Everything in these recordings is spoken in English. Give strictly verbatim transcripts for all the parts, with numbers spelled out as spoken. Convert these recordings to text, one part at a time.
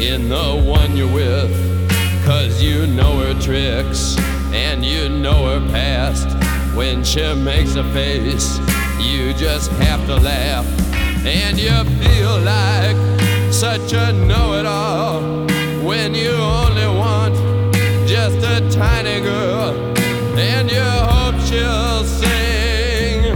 in the one you're with, 'cause you know her tricks and you know her past. When she makes a face, you just have to laugh, and you feel like such a know-it-all when you only want just a tiny girl, and you hope she'll sing.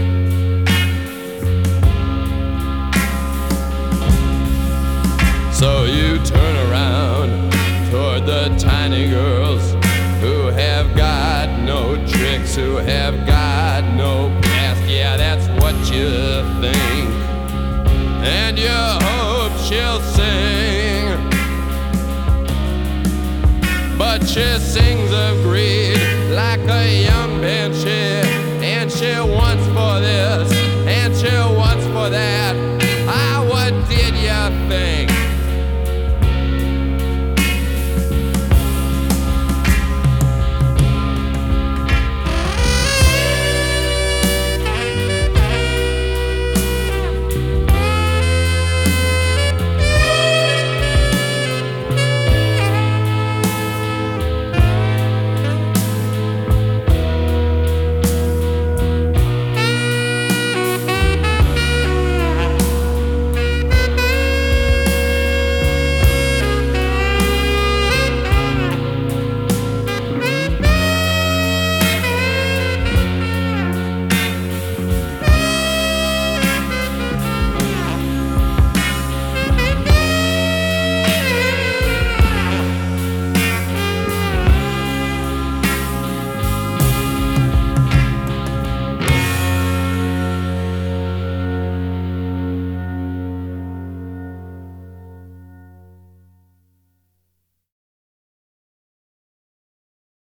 So you turn around toward the tiny girls who have got no tricks, who have got no past. Yeah, that's what you think, and you hope she'll sing. But she sings of greed